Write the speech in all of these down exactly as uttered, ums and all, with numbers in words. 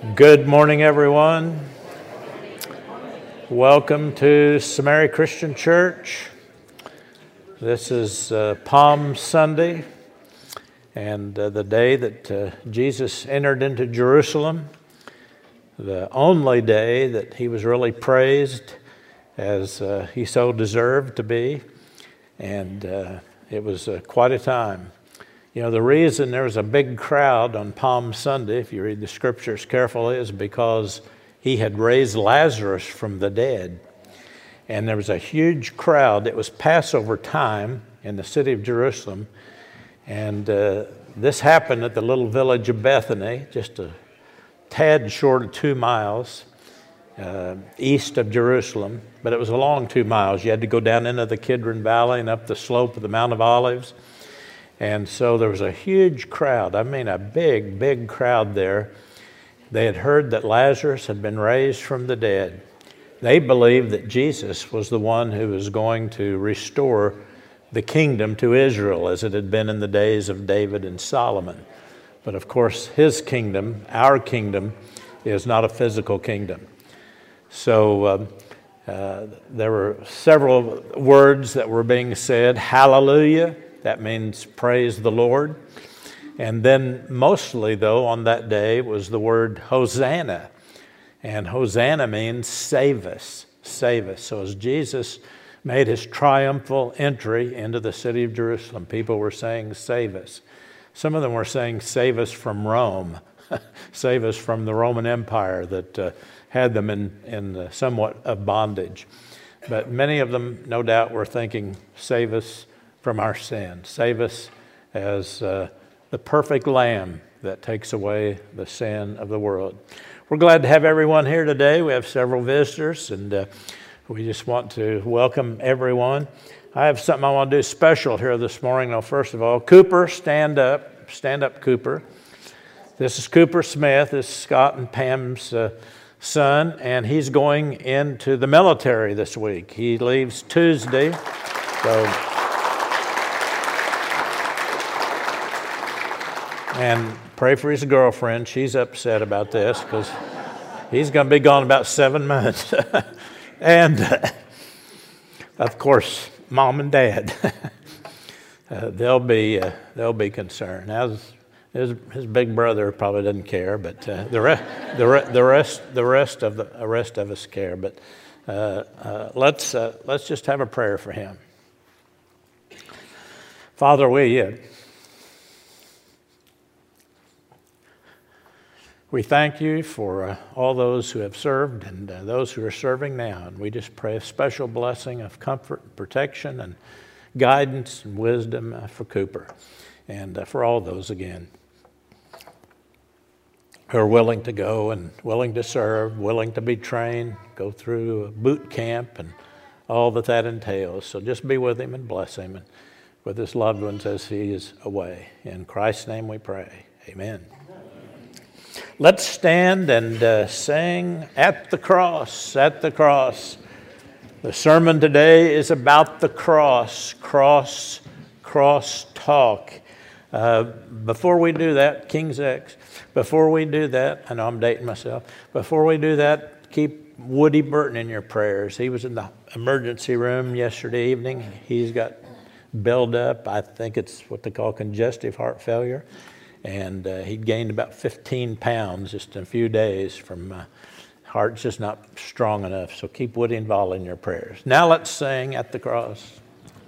Good morning, everyone. Welcome to Samaria Christian Church. This is uh, Palm Sunday, and uh, the day that uh, Jesus entered into Jerusalem, the only day that he was really praised as uh, he so deserved to be, and uh, it was uh, quite a time. You know, the reason there was a big crowd on Palm Sunday, if you read the scriptures carefully, is because he had raised Lazarus from the dead. And there was a huge crowd. It was Passover time in the city of Jerusalem. And uh, this happened at the little village of Bethany, just a tad short of two miles uh, east of Jerusalem. But it was a long two miles. You had to go down into the Kidron Valley and up the slope of the Mount of Olives. And so there was a huge crowd, I mean a big, big crowd there. They had heard that Lazarus had been raised from the dead. They believed that Jesus was the one who was going to restore the kingdom to Israel as it had been in the days of David and Solomon. But of course, his kingdom, our kingdom, is not a physical kingdom. So um, uh, there were several words that were being said. Hallelujah. That means praise the Lord. And then mostly, though, on that day was the word Hosanna. And Hosanna means save us, save us. So as Jesus made his triumphal entry into the city of Jerusalem, people were saying, save us. Some of them were saying, save us from Rome, save us from the Roman Empire that uh, had them in, in uh, somewhat of bondage. But many of them, no doubt, were thinking, save us from our sin. Save us as uh, the perfect Lamb that takes away the sin of the world. We're glad to have everyone here today. We have several visitors, and uh, we just want to welcome everyone. I have something I want to do special here this morning. Now, first of all, Cooper, stand up. Stand up, Cooper. This is Cooper Smith. This is Scott and Pam's uh, son, and he's going into the military this week. He leaves Tuesday, so... And pray for his girlfriend. She's upset about this because he's going to be gone about seven months. and, uh, of course, mom and dad, uh, they'll be uh, they'll be concerned. Now, his, his big brother probably doesn't care, but uh, the rest the, re- the rest the rest of the rest of us care. But uh, uh, let's uh, let's just have a prayer for him. Father, we. Uh, We thank you for uh, all those who have served and uh, those who are serving now. And we just pray a special blessing of comfort and protection and guidance and wisdom uh, for Cooper and uh, for all those, again, who are willing to go and willing to serve, willing to be trained, go through a boot camp and all that that entails. So just be with him and bless him and with his loved ones as he is away. In Christ's name we pray. Amen. Let's stand and uh, sing At the Cross, at the Cross. The sermon today is about the cross, cross, cross talk. Uh, before we do that, King's X, before we do that, I know I'm dating myself, before we do that, keep Woody Burton in your prayers. He was in the emergency room yesterday evening. He's got built up, I think it's what they call congestive heart failure. And uh, he'd gained about fifteen pounds just in a few days from uh, heart's just not strong enough. So keep Woody involved in your prayers. Now let's sing At the Cross.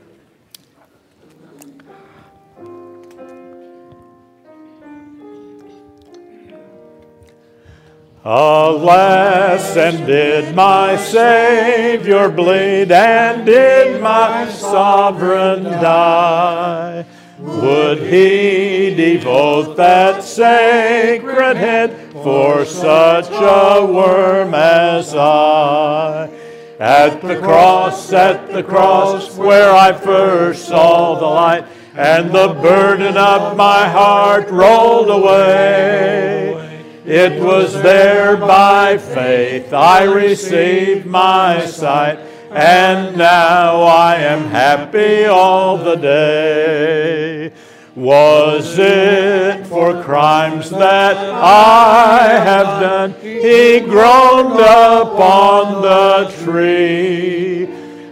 Alas, and did my Savior bleed, and did my Sovereign die? Would he devote that sacred head for such a worm as I? At the cross, at the cross, where I first saw the light, and the burden of my heart rolled away. It was there by faith I received my sight, and now I am happy all the day. Was it for for crimes that I have done. He groaned upon the tree.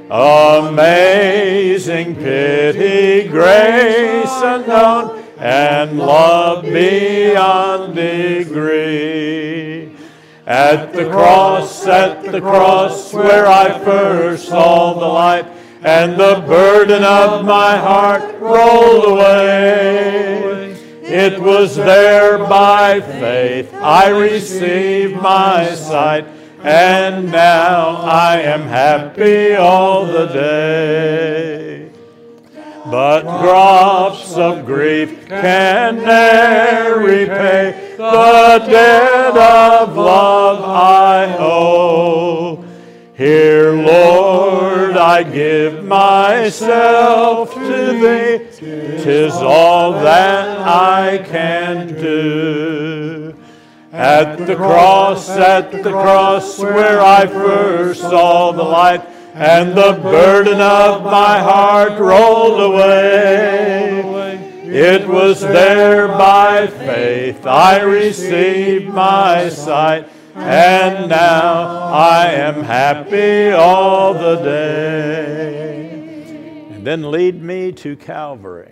Amazing pity, grace unknown, and love beyond degree. At the cross, at the cross, where I first saw the light, and the burden of my heart rolled away. It was there by faith I received my sight, and now I am happy all the day. But drops of grief can ne'er repay the debt of love I owe. Here, Lord, I give myself to Thee. 'Tis all that I can do. At the cross, at the cross, where I first saw the light, and the burden of my heart rolled away. It was there by faith I received my sight, and now I am happy all the day. And then lead me to Calvary.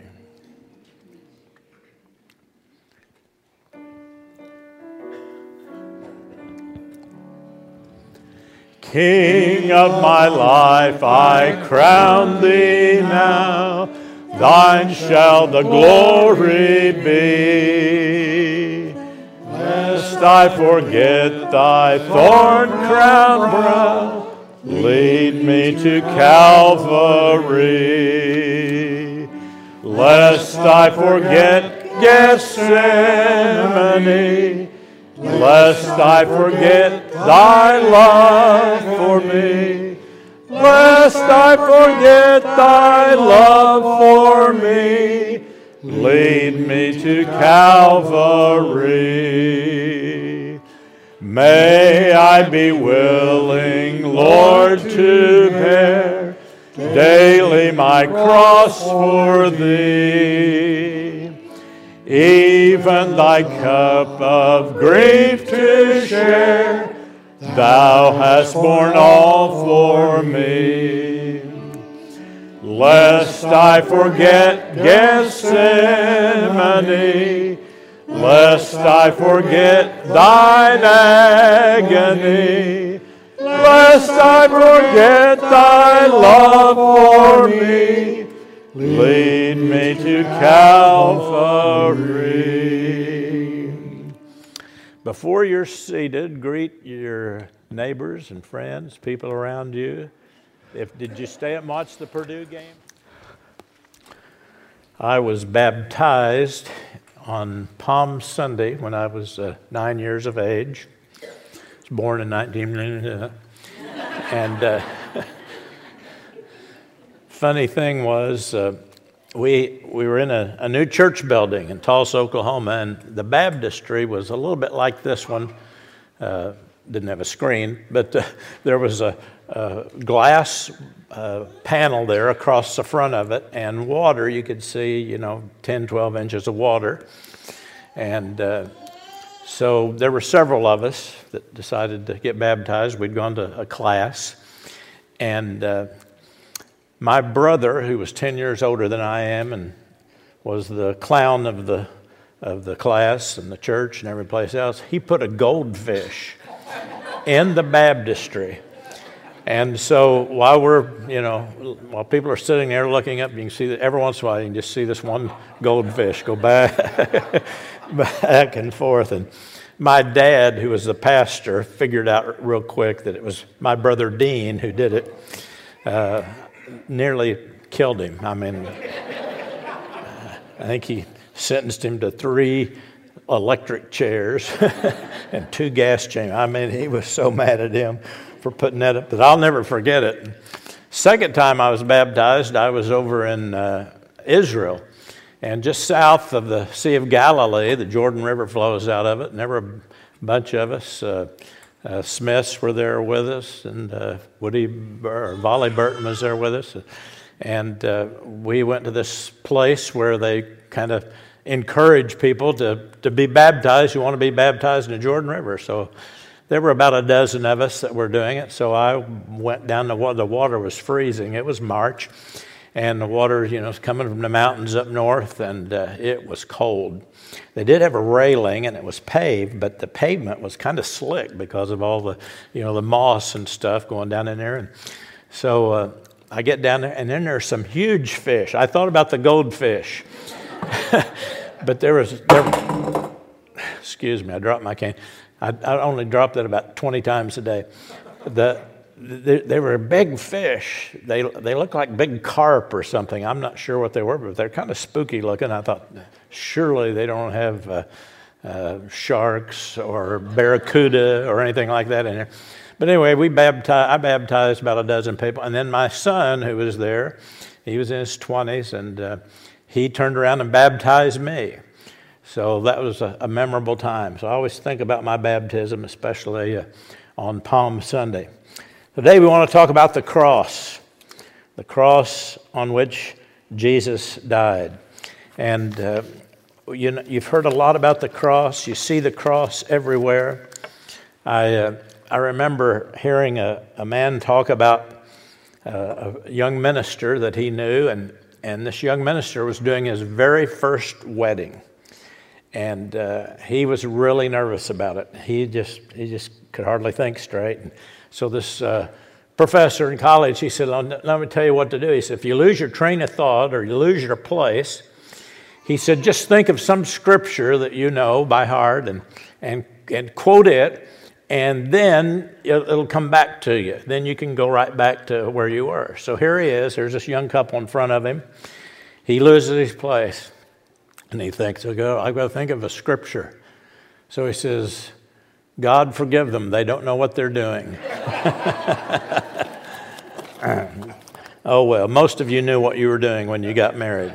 King of my life, I crown Thee now. Thine shall the glory be. Lest I forget Thy thorn-crowned brow, lead me to Calvary. Lest I forget Gethsemane, lest I forget Thy love for me, lest I forget Thy love for me, lead me to Calvary. May I be willing, Lord, to bear daily my cross for Thee, even Thy cup of grief to share. Thou hast borne all for me. Lest I forget Gethsemane, lest I forget Thine agony, lest I forget Thy love for me, lead me to Calvary. Before you're seated, greet your neighbors and friends, people around you. If did you stay and watch the Purdue game? I was baptized on Palm Sunday when I was uh, nine years of age. I was born in nineteen and uh, funny thing was, uh, we we were in a, a new church building in Tulsa, Oklahoma, and the baptistry was a little bit like this one. Uh, didn't have a screen, but uh, there was a, a glass uh, panel there across the front of it, and water. You could see, you know, ten, twelve inches of water. And uh, so there were several of us that decided to get baptized. We'd gone to a class, and uh, my brother, who was ten years older than I am and was the clown of the of the class and the church and every place else, he put a goldfish in the baptistry. And so while we're, you know, while people are sitting there looking up, you can see that every once in a while you can just see this one goldfish go back, back and forth. And my dad, who was the pastor, figured out real quick that it was my brother Dean who did it. Uh, nearly killed him. I mean, I think he sentenced him to three electric chairs and two gas chambers. I mean, he was so mad at him for putting that up, but I'll never forget it. Second time I was baptized, I was over in uh, Israel, and just south of the Sea of Galilee, the Jordan River flows out of it, and there were a bunch of us. Uh, uh, Smiths were there with us, and uh, Woody Bur- or Volley Burton was there with us, and uh, we went to this place where they kind of encourage people to, to be baptized who want to be baptized in the Jordan River. So there were about a dozen of us that were doing it. So I went down the water. The water was freezing. It was March, and the water, you know, was coming from the mountains up north, and uh, it was cold. They did have a railing, and it was paved, but the pavement was kind of slick because of all the, you know, the moss and stuff going down in there. And so uh, I get down there, and then there's some huge fish. I thought about the goldfish, but there was, there, excuse me, I dropped my cane. I, I only dropped it about twenty times a day. The They, they were big fish. They they looked like big carp or something. I'm not sure what they were, but they're kind of spooky looking. I thought, surely they don't have uh, uh, sharks or barracuda or anything like that in there. But anyway, we baptized. I baptized about a dozen people, and then my son, who was there, he was in his twenties, and uh, he turned around and baptized me. So that was a, a memorable time. So I always think about my baptism, especially uh, on Palm Sunday. Today we want to talk about the cross, the cross on which Jesus died. And uh, you know, you've heard a lot about the cross. You see the cross everywhere. I uh, I remember hearing a, a man talk about uh, a young minister that he knew, and, and this young minister was doing his very first wedding. And uh, he was really nervous about it. He just he just could hardly think straight. And so this uh, professor in college, he said, let me tell you what to do. He said, if you lose your train of thought or you lose your place, he said, just think of some scripture that you know by heart and and, and quote it, and then it'll come back to you. Then you can go right back to where you were. So here he is. There's this young couple in front of him. He loses his place. And he thinks, I've got to think of a scripture. So he says, God forgive them. They don't know what they're doing. Oh, well, most of you knew what you were doing when you got married.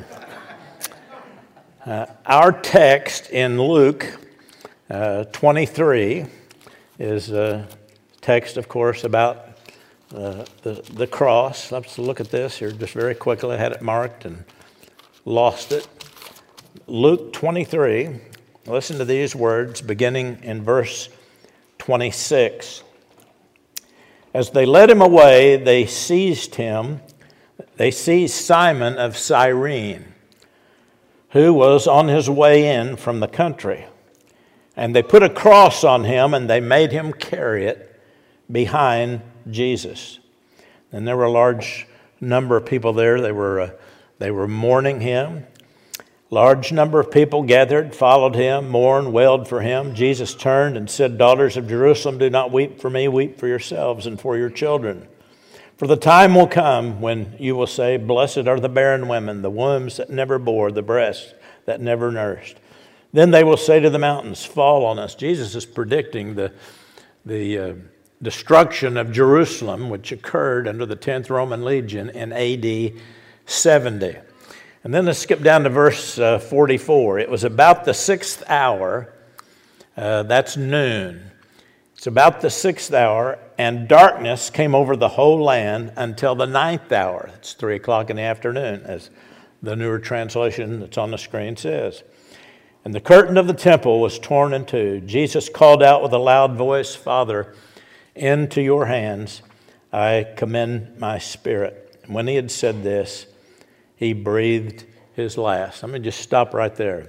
Uh, our text in Luke uh, twenty-three is a text, of course, about uh, the, the cross. Let's look at this here just very quickly. I had it marked and lost it. Luke twenty-three, listen to these words beginning in verse twenty-six. As they led him away, they seized him. They seized Simon of Cyrene, who was on his way in from the country. And they put a cross on him, and they made him carry it behind Jesus. And there were a large number of people there. They were, uh, they were mourning him. Large number of people gathered, followed him, mourned, wailed for him. Jesus turned and said, Daughters of Jerusalem, do not weep for me, weep for yourselves and for your children. For the time will come when you will say, Blessed are the barren women, the wombs that never bore, the breasts that never nursed. Then they will say to the mountains, Fall on us. Jesus is predicting the, the uh, destruction of Jerusalem, which occurred under the tenth Roman Legion in A D seventy. And then let's skip down to verse uh, forty-four. It was about the sixth hour, uh, that's noon. It's about the sixth hour, and darkness came over the whole land until the ninth hour. It's three o'clock in the afternoon, as the newer translation that's on the screen says. And the curtain of the temple was torn in two. Jesus called out with a loud voice, Father, into your hands I commend my spirit. And when he had said this, he breathed his last. Let me just stop right there.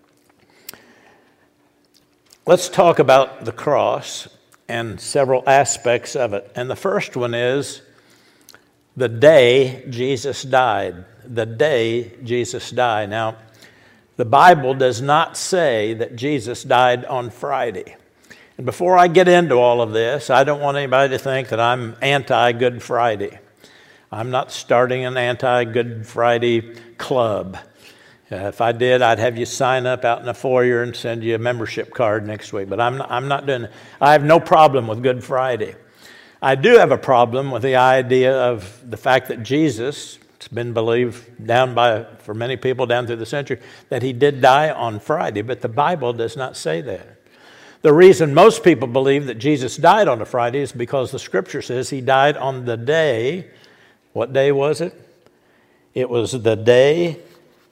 Let's talk about the cross and several aspects of it. And the first one is the day Jesus died. The day Jesus died. Now, the Bible does not say that Jesus died on Friday. And before I get into all of this, I don't want anybody to think that I'm anti-Good Friday. I'm not starting an anti-Good Friday club. Uh, if I did, I'd have you sign up out in the foyer and send you a membership card next week. But I'm not, I'm not doing it. I have no problem with Good Friday. I do have a problem with the idea of the fact that Jesus, it's been believed down by for many people down through the century, that he did die on Friday. But the Bible does not say that. The reason most people believe that Jesus died on a Friday is because the Scripture says he died on the day. What day was it? It was the day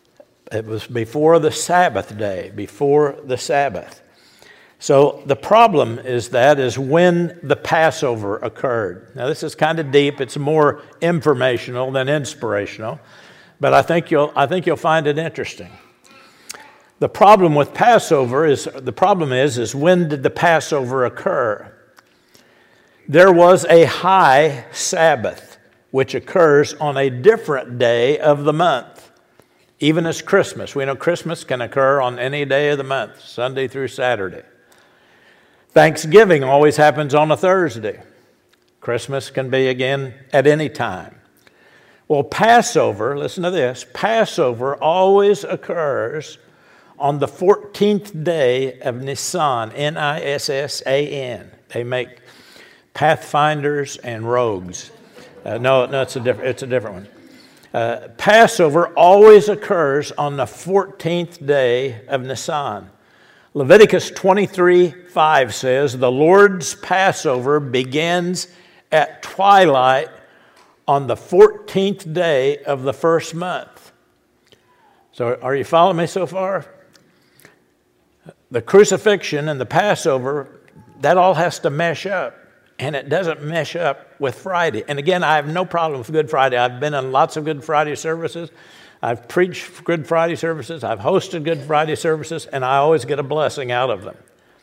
It was before the Sabbath day, before the Sabbath. So the problem is that is when the Passover occurred. Now this is kind of deep. It's more informational than inspirational, but I think you'll I think you'll find it interesting. The problem with Passover is the problem is is when did the Passover occur? There was a high Sabbath which occurs on a different day of the month, even as Christmas. We know Christmas can occur on any day of the month, Sunday through Saturday. Thanksgiving always happens on a Thursday. Christmas can be again at any time. Well, Passover, listen to this, Passover always occurs on the fourteenth day of Nisan, N I S S A N. They make pathfinders and rogues. Uh, no, no, it's a different, it's a different one. Uh, Passover always occurs on the fourteenth day of Nisan. Leviticus twenty-three five says, the Lord's Passover begins at twilight on the fourteenth day of the first month. So are you following me so far? The crucifixion and the Passover, that all has to mesh up. And it doesn't mesh up with Friday. And again, I have no problem with Good Friday. I've been in lots of Good Friday services. I've preached Good Friday services. I've hosted Good Friday services. And I always get a blessing out of them.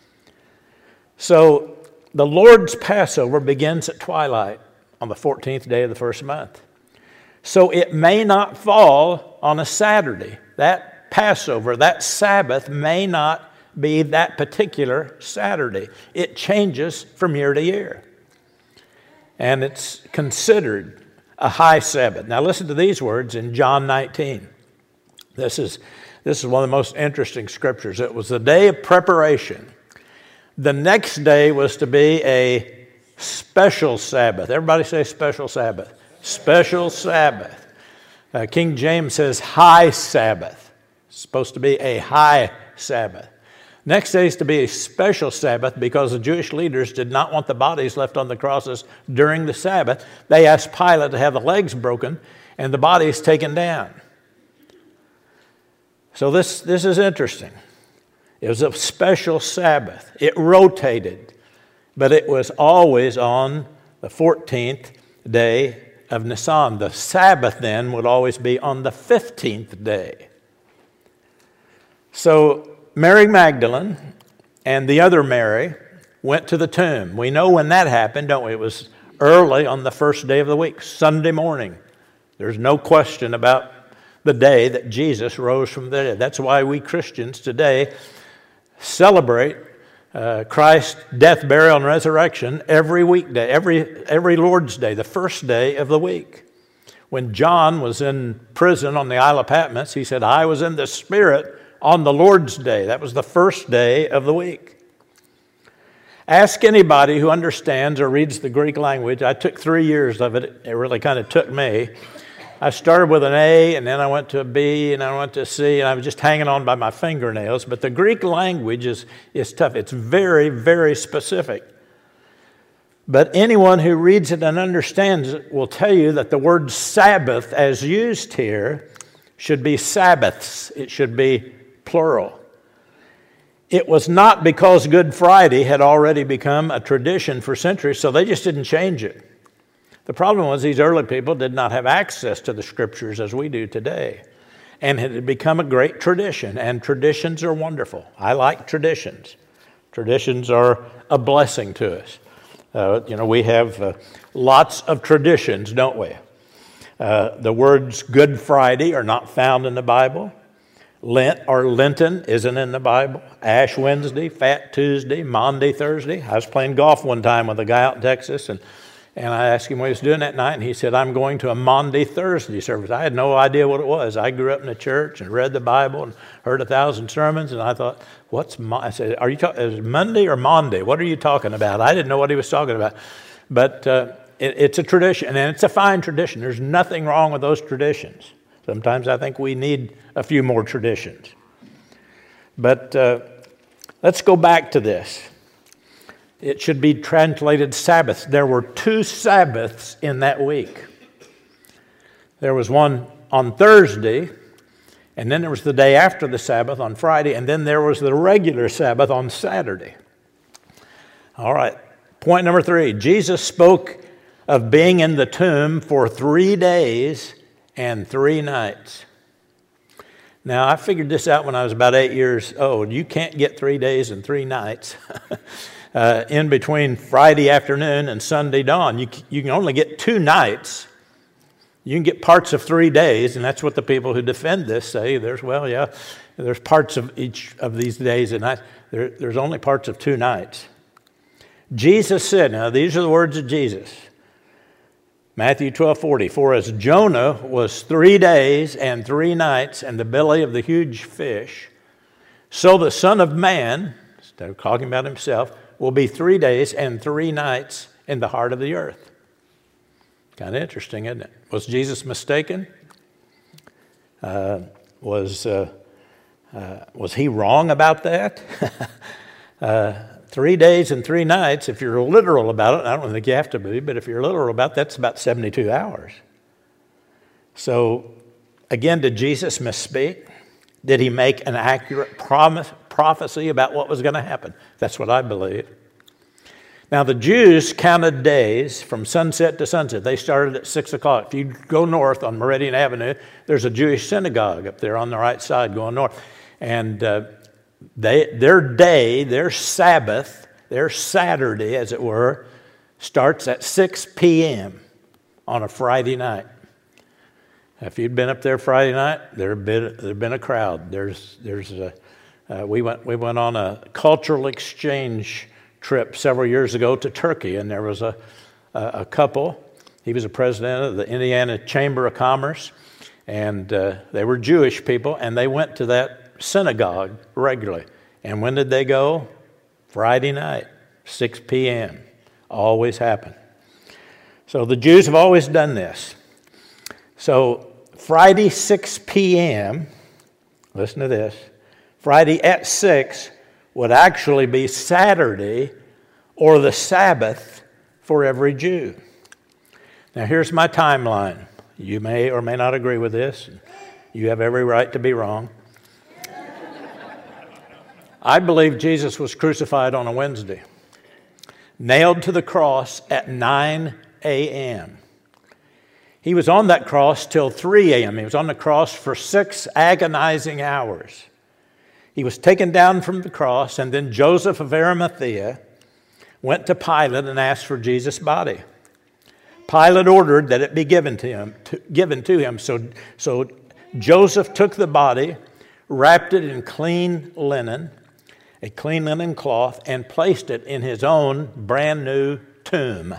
So the Lord's Passover begins at twilight on the fourteenth day of the first month. So it may not fall on a Saturday. That Passover, that Sabbath may not be that particular Saturday. It changes from year to year. And it's considered a high Sabbath. Now listen to these words in John nineteen. This is, this is one of the most interesting scriptures. It was the day of preparation. The next day was to be a special Sabbath. Everybody say special Sabbath. Special Sabbath. Uh, King James says high Sabbath. It's supposed to be a high Sabbath. Next day is to be a special Sabbath because the Jewish leaders did not want the bodies left on the crosses during the Sabbath. They asked Pilate to have the legs broken and the bodies taken down. So this, this is interesting. It was a special Sabbath. It rotated, but it was always on the fourteenth day of Nisan. The Sabbath then would always be on the fifteenth day. So Mary Magdalene and the other Mary went to the tomb. We know when that happened, don't we? It was early on the first day of the week, Sunday morning. There's no question about the day that Jesus rose from the dead. That's why we Christians today celebrate uh, Christ's death, burial, and resurrection every weekday, every, every Lord's Day, the first day of the week. When John was in prison on the Isle of Patmos, he said, I was in the Spirit on the Lord's Day. That was the first day of the week. Ask anybody who understands or reads the Greek language. I took three years of it. It really kind of took me. I started with an A, and then I went to a B, and I went to a C, and I was just hanging on by my fingernails. But the Greek language is, is tough. It's very, very specific. But anyone who reads it and understands it will tell you that the word Sabbath, as used here, should be Sabbaths. It should be plural. It was not because Good Friday had already become a tradition for centuries, so they just didn't change it. The problem was these early people did not have access to the Scriptures as we do today. And it had become a great tradition, and traditions are wonderful. I like traditions. Traditions are a blessing to us. Uh, you know, we have uh, lots of traditions, don't we? Uh, the words Good Friday are not found in the Bible. Lent or Lenten isn't in the Bible. Ash Wednesday, Fat Tuesday, Maundy Thursday. I was playing golf one time with a guy out in Texas, and, and I asked him what he was doing that night, and he said, I'm going to a Maundy Thursday service. I had no idea what it was. I grew up in the church and read the Bible and heard a thousand sermons, and I thought, what's Mo-? I said, are you talking, is it Monday or Maundy? What are you talking about? I didn't know what he was talking about. But uh, it, it's a tradition, and it's a fine tradition. There's nothing wrong with those traditions. Sometimes I think we need a few more traditions. But uh, let's go back to this. It should be translated Sabbaths. There were two Sabbaths in that week. There was one on Thursday, And then there was the day after the Sabbath on Friday, and then there was the regular Sabbath on Saturday. All right, point number three. Jesus spoke of being in the tomb for three days and three nights. Now, I figured this out when I was about eight years old. You can't get three days and three nights uh, in between Friday afternoon and Sunday dawn. You, you can only get two nights. You can get parts of three days, and that's what the people who defend this say. There's, well, yeah, there's parts of each of these days and nights. There, there's only parts of two nights. Jesus said, now these are the words of Jesus. Matthew twelve forty, for as Jonah was three days and three nights in the belly of the huge fish, so the Son of Man, instead of talking about himself, will be three days and three nights in the heart of the earth. Kind of interesting, isn't it? Was Jesus mistaken? Uh, was uh, uh, was he wrong about that? uh, three days and three nights, if you're literal about it, I don't think you have to be, but if you're literal about it, that's about seventy-two hours. So, again, did Jesus misspeak? Did he make an accurate promise, prophecy about what was going to happen? That's what I believe. Now, the Jews counted days from sunset to sunset. They started at six o'clock. If you go north on Meridian Avenue, there's a Jewish synagogue up there on the right side going north. And uh, they, their day, their Sabbath, their Saturday, as it were, starts at six p.m. on a Friday night. If you'd been up there Friday night, there'd been, there'd been a crowd. There's, there's a, uh, we went, we went on a cultural exchange trip several years ago to Turkey, and there was a, a, a couple. He was a president of the Indiana Chamber of Commerce, and uh, they were Jewish people, and they went to that synagogue regularly. And when did they go? Friday night, six p.m. Always happened. So the Jews have always done this. So Friday, six p.m., listen to this, Friday at six would actually be Saturday or the Sabbath for every Jew. Now, here's my timeline. You may or may not agree with this. You have every right to be wrong. I believe Jesus was crucified on a Wednesday, nailed to the cross at nine a.m. He was on that cross till three a.m. He was on the cross for six agonizing hours. He was taken down from the cross, and then Joseph of Arimathea went to Pilate and asked for Jesus' body. Pilate ordered that it be given to him. To, given to him. So, so Joseph took the body, wrapped it in clean linen, a clean linen cloth, and placed it in his own brand new tomb.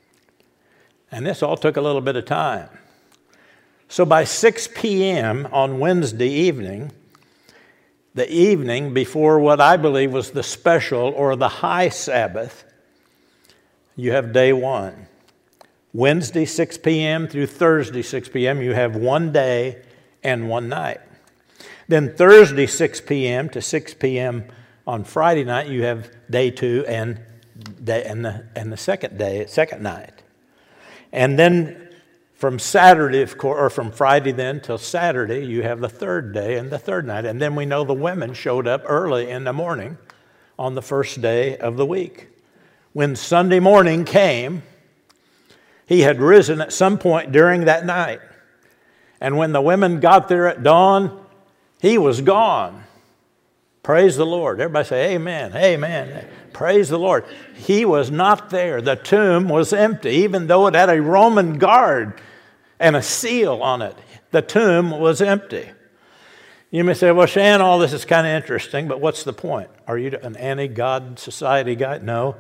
And this all took a little bit of time. So by six p.m. on Wednesday evening, the evening before what I believe was the special or the high Sabbath, you have day one. Wednesday, six p.m. through Thursday, six p.m., you have one day and one night. Then Thursday, six p.m. to six p.m. on Friday night, you have day two and, day, and, the, and the second day, second night. And then from Saturday, of course, or from Friday then till Saturday, you have the third day and the third night. And then we know the women showed up early in the morning on the first day of the week. When Sunday morning came, he had risen at some point during that night. And when the women got there at dawn, he was gone. Praise the Lord. Everybody say amen, amen. Praise the Lord. He was not there. The tomb was empty, even though it had a Roman guard and a seal on it. The tomb was empty. You may say, well, Shan, all this is kind of interesting, but what's the point? Are you an anti-God society guy? No.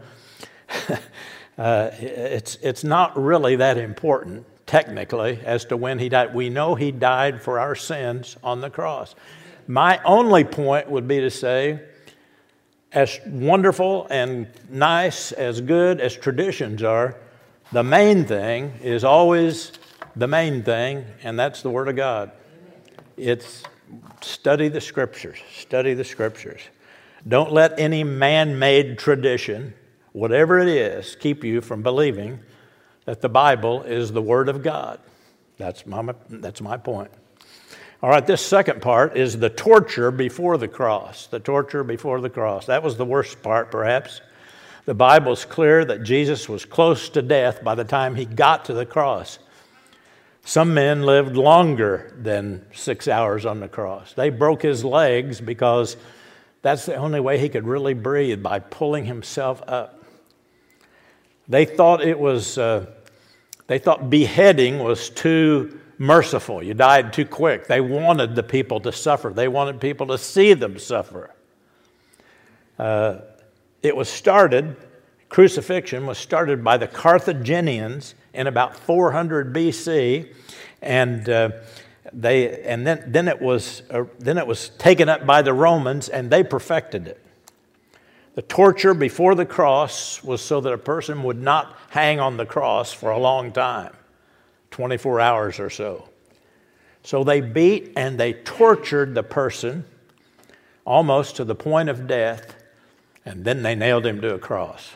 uh, it's, it's not really that important, technically, as to when he died. We know he died for our sins on the cross. My only point would be to say, as wonderful and nice, as good as traditions are, the main thing is always the main thing, and that's the Word of God. It's study the Scriptures. Study the Scriptures. Don't let any man-made tradition, whatever it is, keep you from believing that the Bible is the Word of God. That's my, that's my point. All right, this second part is the torture before the cross. The torture before the cross. That was the worst part, perhaps. The Bible's clear that Jesus was close to death by the time he got to the cross. Some men lived longer than six hours on the cross. They broke his legs because that's the only way he could really breathe, by pulling himself up. They thought it was, uh, they thought beheading was too merciful. You died too quick. They wanted the people to suffer. They wanted people to see them suffer. Uh, it was started, crucifixion was started by the Carthaginians in about four hundred B C, and uh, they and then then it was uh, then it was taken up by the Romans, and they perfected it. The torture before the cross was so that a person would not hang on the cross for a long time, twenty-four hours or so. So they beat and they tortured the person almost to the point of death, and then they nailed him to a cross.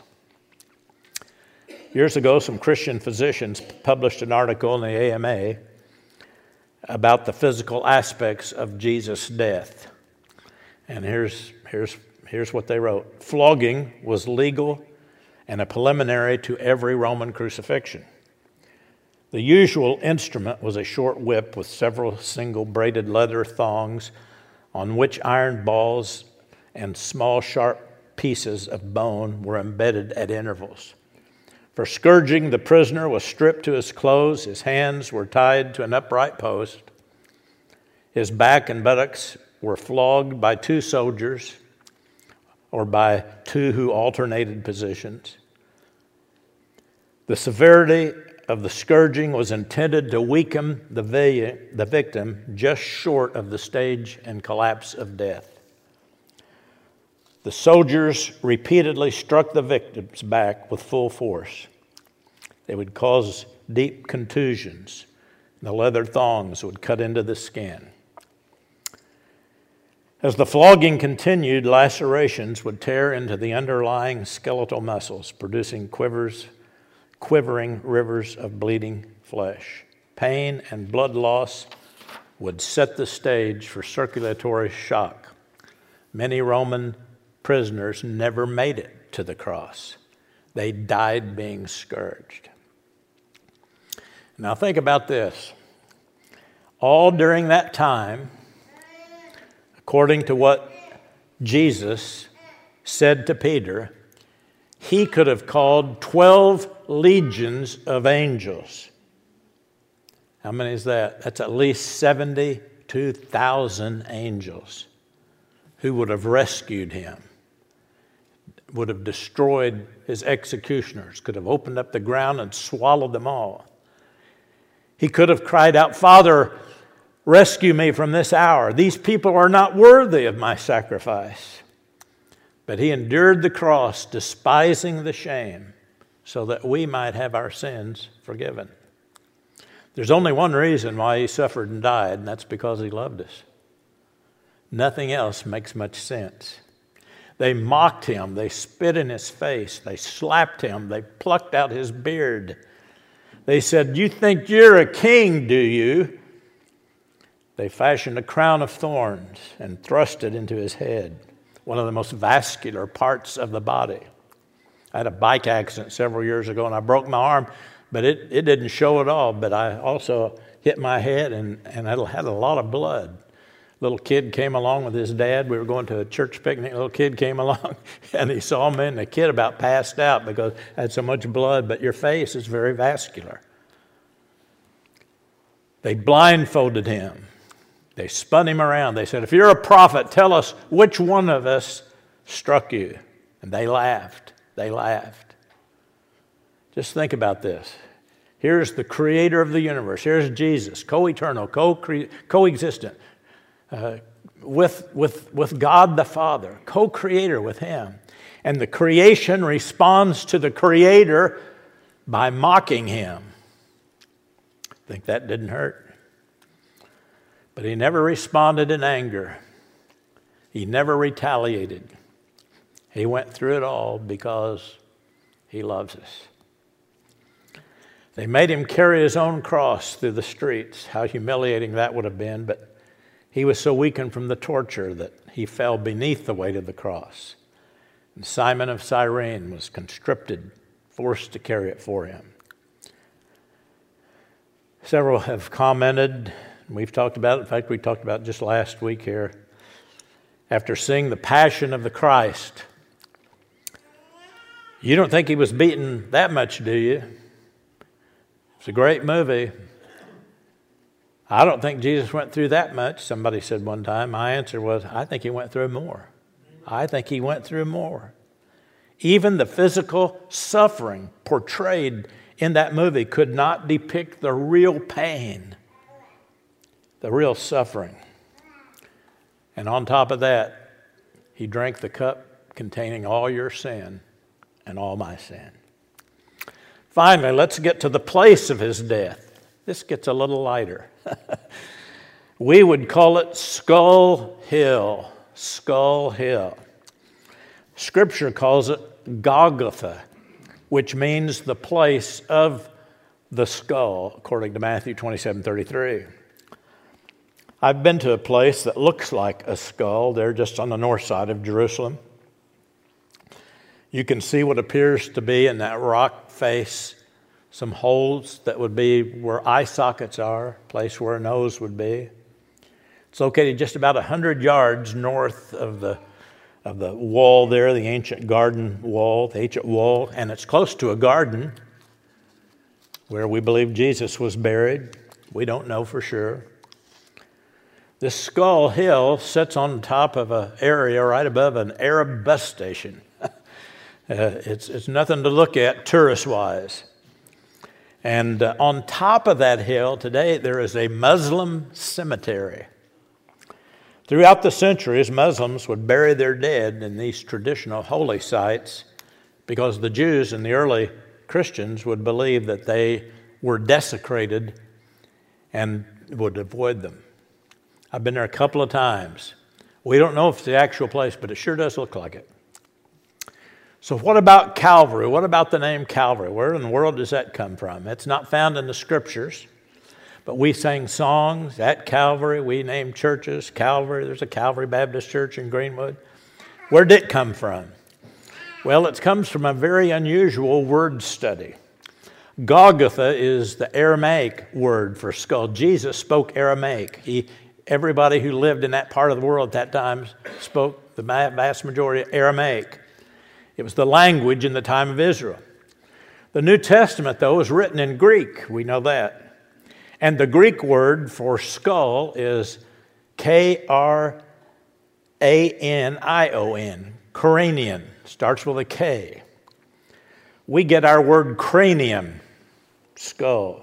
Years ago, some Christian physicians published an article in the A M A about the physical aspects of Jesus' death. And here's, here's, here's what they wrote. Flogging was legal and a preliminary to every Roman crucifixion. The usual instrument was a short whip with several single braided leather thongs on which iron balls and small sharp pieces of bone were embedded at intervals. For scourging, the prisoner was stripped to his clothes, his hands were tied to an upright post, his back and buttocks were flogged by two soldiers or by two who alternated positions. The severity of the scourging was intended to weaken the, vi- the victim just short of the stage and collapse of death. The soldiers repeatedly struck the victim's back with full force. They would cause deep contusions. The leather thongs would cut into the skin. As the flogging continued, lacerations would tear into the underlying skeletal muscles, producing quivers, quivering rivers of bleeding flesh. Pain and blood loss would set the stage for circulatory shock. Many Roman prisoners never made it to the cross. They died being scourged. Now think about this. All during that time, according to what Jesus said to Peter, he could have called twelve legions of angels. How many is that? That's at least seventy-two thousand angels who would have rescued him, would have destroyed his executioners, could have opened up the ground and swallowed them all. He could have cried out, "Father, rescue me from this hour. These people are not worthy of my sacrifice." But he endured the cross, despising the shame, so that we might have our sins forgiven. There's only one reason why he suffered and died, and that's because he loved us. Nothing else makes much sense. They mocked him. They spit in his face. They slapped him. They plucked out his beard. They said, "You think you're a king, do you?" They fashioned a crown of thorns and thrust it into his head, one of the most vascular parts of the body. I had a bike accident several years ago, and I broke my arm, but it, it didn't show at all. But I also hit my head, and, and I had a lot of blood. Little kid came along with his dad. We were going to a church picnic. Little kid came along, and he saw me, and the kid about passed out because I had so much blood. But your face is very vascular. They blindfolded him. They spun him around. They said, "If you're a prophet, tell us which one of us struck you." And they laughed. They laughed. Just think about this. Here's the creator of the universe. Here's Jesus, co-eternal, co-cre- co-existent. Uh, with, with, with God the Father, co-creator with him. And the creation responds to the creator by mocking him. Think that didn't hurt? But he never responded in anger. He never retaliated. He went through it all because he loves us. They made him carry his own cross through the streets. How humiliating that would have been, but He was so weakened from the torture that he fell beneath the weight of the cross. And Simon of Cyrene was conscripted, forced to carry it for him. Several have commented, and we've talked about it. In fact, we talked about it just last week here. After seeing the Passion of the Christ, you don't think he was beaten that much, do you? It's a great movie. I don't think Jesus went through that much, somebody said one time. My answer was, I think he went through more. I think he went through more. Even the physical suffering portrayed in that movie could not depict the real pain, the real suffering. And on top of that, he drank the cup containing all your sin and all my sin. Finally, let's get to the place of his death. This gets a little lighter. We would call it Skull Hill. Skull Hill. Scripture calls it Golgotha, which means the place of the skull, according to Matthew twenty-seven thirty-three. I've been to a place that looks like a skull. They're just on the north side of Jerusalem. You can see what appears to be in that rock face some holes that would be where eye sockets are, a place where a nose would be. It's located just about one hundred yards north of the of the wall there, the ancient garden wall, the ancient wall, and it's close to a garden where we believe Jesus was buried. We don't know for sure. This Skull Hill sits on top of an area right above an Arab bus station. uh, it's, it's nothing to look at tourist-wise. And uh, on top of that hill today, there is a Muslim cemetery. Throughout the centuries, Muslims would bury their dead in these traditional holy sites because the Jews and the early Christians would believe that they were desecrated and would avoid them. I've been there a couple of times. We don't know if it's the actual place, but it sure does look like it. So what about Calvary? What about the name Calvary? Where in the world does that come from? It's not found in the Scriptures. But we sang songs at Calvary. We named churches Calvary. There's a Calvary Baptist Church in Greenwood. Where did it come from? Well, it comes from a very unusual word study. Golgotha is the Aramaic word for skull. Jesus spoke Aramaic. He, everybody who lived in that part of the world at that time spoke the vast majority of Aramaic. It was the language in the time of Israel. The New Testament, though, was written in Greek. We know that. And the Greek word for skull is K R A N I O N, cranion, starts with a K. We get our word cranium, skull.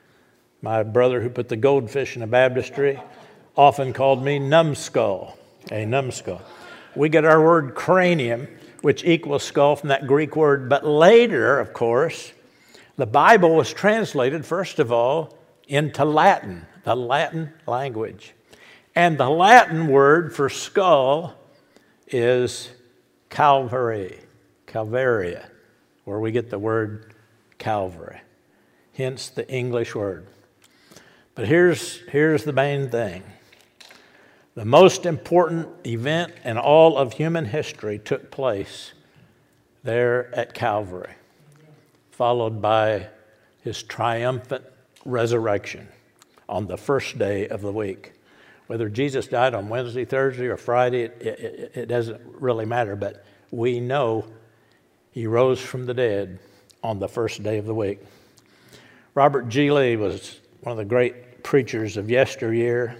My brother who put the goldfish in a baptistry often called me numbskull, a numbskull. We get our word cranium, which equals skull, from that Greek word. But later, of course, the Bible was translated, first of all, into Latin, the Latin language. And the Latin word for skull is Calvary, Calvaria, where we get the word Calvary, hence the English word. But here's, here's the main thing. The most important event in all of human history took place there at Calvary, followed by his triumphant resurrection on the first day of the week. Whether Jesus died on Wednesday, Thursday, or Friday, it, it, it doesn't really matter, but we know he rose from the dead on the first day of the week. Robert G. Lee was one of the great preachers of yesteryear.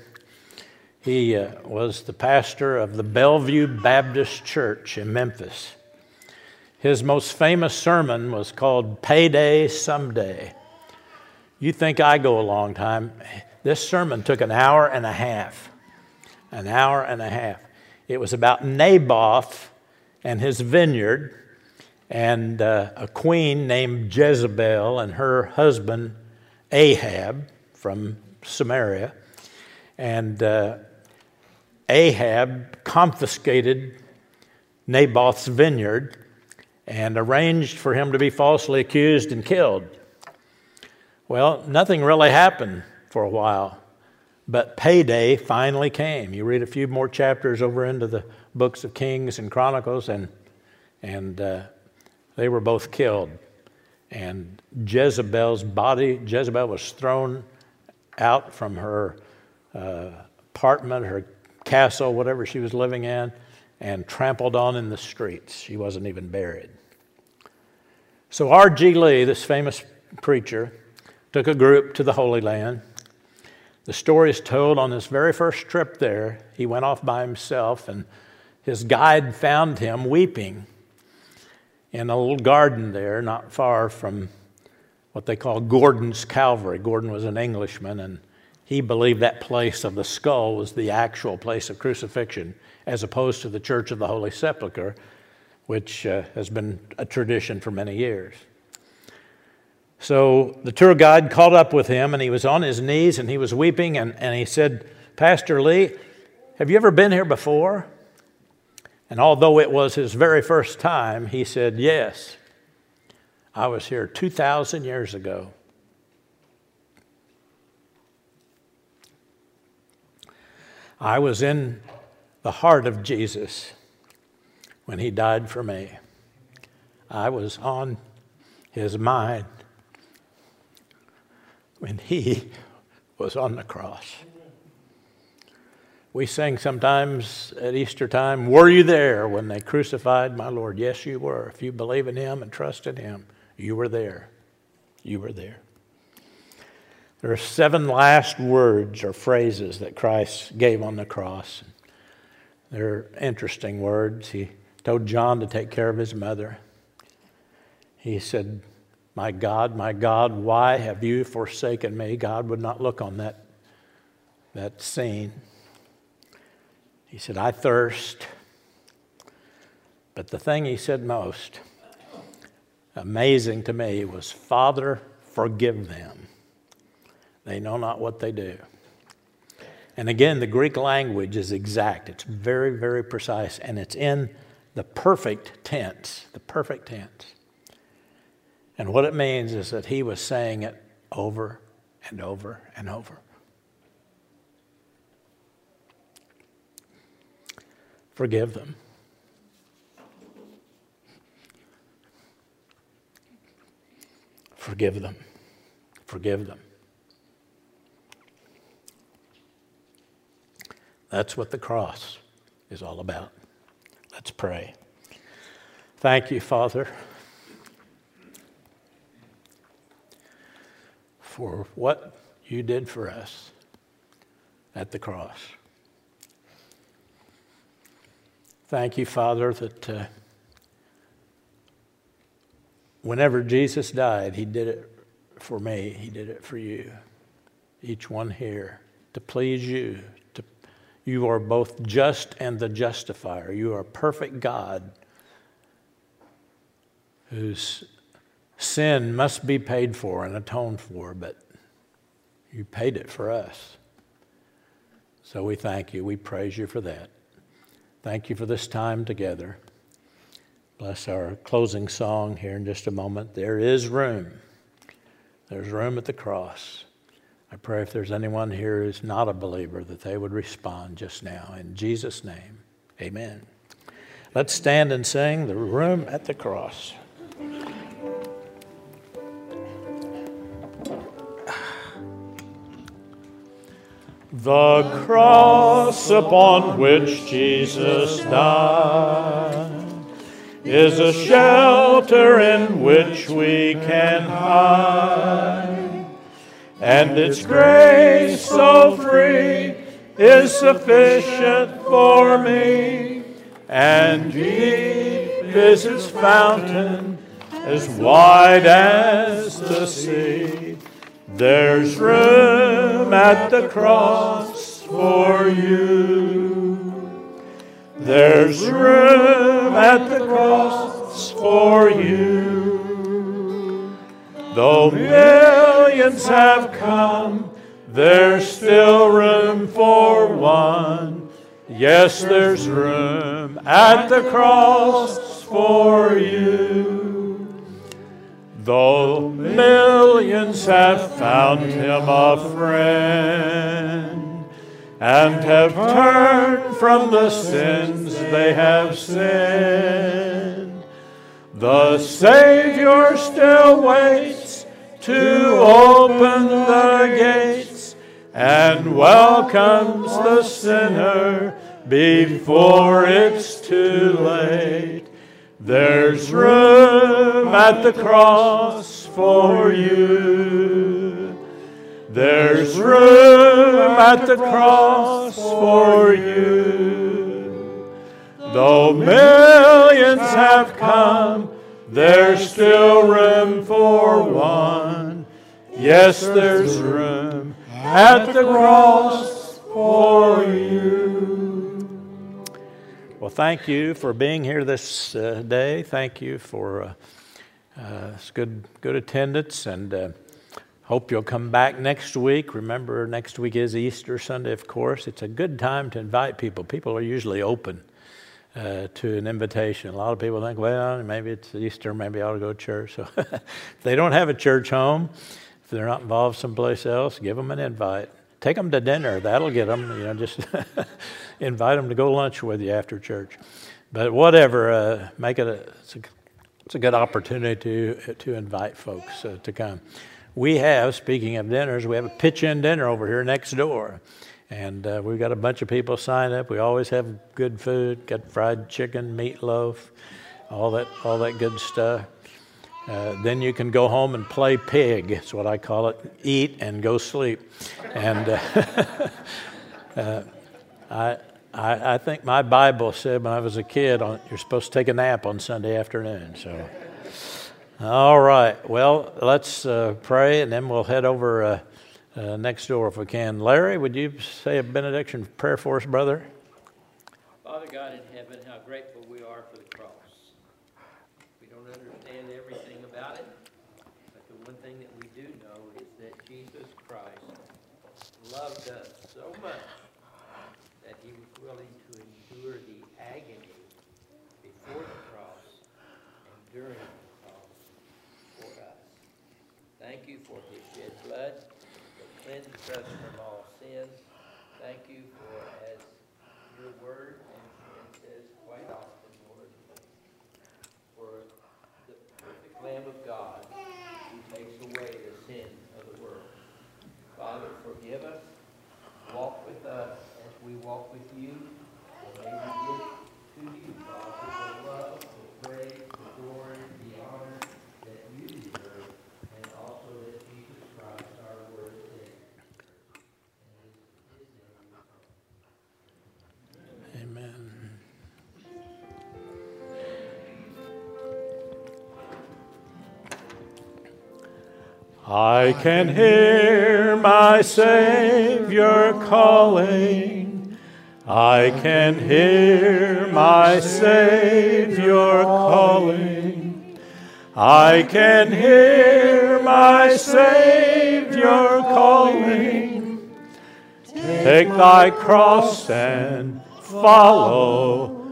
He uh, was the pastor of the Bellevue Baptist Church in Memphis. His most famous sermon was called Payday Someday. You think I go a long time. This sermon took an hour and a half. An hour and a half. It was about Naboth and his vineyard and uh, a queen named Jezebel and her husband Ahab from Samaria. And uh, Ahab confiscated Naboth's vineyard and arranged for him to be falsely accused and killed. Well, nothing really happened for a while. But payday finally came. You read a few more chapters over into the books of Kings and Chronicles, and and uh, they were both killed. And Jezebel's body, Jezebel was thrown out from her uh, apartment, her castle, whatever she was living in, and trampled on in the streets. She wasn't even buried. So R G Lee, this famous preacher, took a group to the Holy Land. The story is told on his very first trip there. He went off by himself, and his guide found him weeping in a little garden there, not far from what they call Gordon's Calvary. Gordon was an Englishman, and he believed that place of the skull was the actual place of crucifixion, as opposed to the Church of the Holy Sepulchre, which uh, has been a tradition for many years. So the tour guide caught up with him, and he was on his knees, and he was weeping, and, and he said, "Pastor Lee, have you ever been here before?" And although it was his very first time, he said, "Yes, I was here two thousand years ago." I was in the heart of Jesus when he died for me. I was on his mind when he was on the cross. We sing sometimes at Easter time, "Were you there when they crucified my Lord?" Yes, you were. If you believe in him and trust in him, you were there. You were there. There are seven last words or phrases that Christ gave on the cross. They're interesting words. He told John to take care of his mother. He said, "My God, my God, why have you forsaken me?" God would not look on that, that scene. He said, "I thirst." But the thing he said most, amazing to me, was, "Father, forgive them. They know not what they do." And again, the Greek language is exact. It's very, very precise, and it's in the perfect tense, the perfect tense. And what it means is that he was saying it over and over and over. Forgive them. Forgive them. Forgive them. That's what the cross is all about. Let's pray. Thank you, Father, for what you did for us at the cross. Thank you, Father, that uh, whenever Jesus died, he did it for me. He did it for you, each one here, to please you. To, you are both just and the justifier. You are a perfect God whose sin must be paid for and atoned for, but you paid it for us. So we thank you. We praise you for that. Thank you for this time together. Bless our closing song here in just a moment. There is room. There's room at the cross. I pray if there's anyone here who's not a believer that they would respond just now. In Jesus' name, amen. Let's stand and sing "The Room at the Cross." The cross upon which Jesus died is a shelter in which we can hide, and its grace so free is sufficient for me, and deep is its fountain, as wide as the sea. There's room at the cross for you. There's room at the cross for you. Though millions have come, there's still room for one. Yes, there's room at the cross for you. Though millions have found him a friend, and have turned from the sins they have sinned. The Savior still waits to open the gates and welcomes the sinner before it's too late. There's room at the cross for you. There's room at the cross for you. Though millions have come, there's still room for one. Yes, there's room at the cross for you. Well, thank you for being here this uh, day. Thank you for uh, uh, good, good attendance, and uh, hope you'll come back next week. Remember, next week is Easter Sunday, of course. It's a good time to invite people. People are usually open uh, to an invitation. A lot of people think, well, maybe it's Easter, maybe I ought to go to church. So if they don't have a church home, if they're not involved someplace else, give them an invite. Take them to dinner. That'll get them. You know, just invite them to go lunch with you after church. But whatever, uh, make it a it's, a it's a good opportunity to to invite folks uh, to come. We have, speaking of dinners, we have a pitch-in dinner over here next door. And uh, we've got a bunch of people signed up. We always have good food, got fried chicken, meatloaf, all that all that good stuff. Uh, then you can go home and play pig. That's what I call it. Eat and go sleep. And uh, uh, I, I I think my Bible said when I was a kid, on, you're supposed to take a nap on Sunday afternoon. So, all right. Well, let's uh, pray, and then we'll head over uh, uh, next door if we can. Larry, would you say a benediction prayer for us, brother? Father God in heaven, how grateful we are for the cross. We don't understand everything about it, but the one thing that we do know is that Jesus Christ loved us so much that he was willing to endure the agony before the cross and during the cross for us. Thank you for his shed blood that cleanses us from all sin. Thank you for, as your word and says quite often, Lord, for the perfect Lamb of God who takes away the sin of the world. Father, forgive us. Walk with us as we walk with you. And may we give to you, Father, the love, the praise, the glory, the honor that you deserve, and also that Jesus Christ, our Lord, said. In his name we pray. Amen. I can hear my Savior calling. I can hear my Savior calling. I can hear my Savior calling. Take thy cross and follow,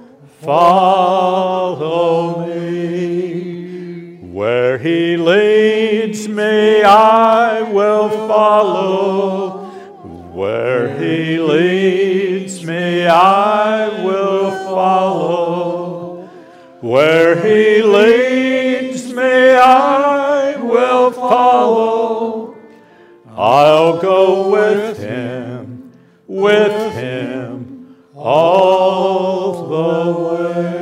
follow me. Where he leads me, I will follow. Where he leads me, I will follow. Where he leads me, I will follow. I'll go with him, with him all the way.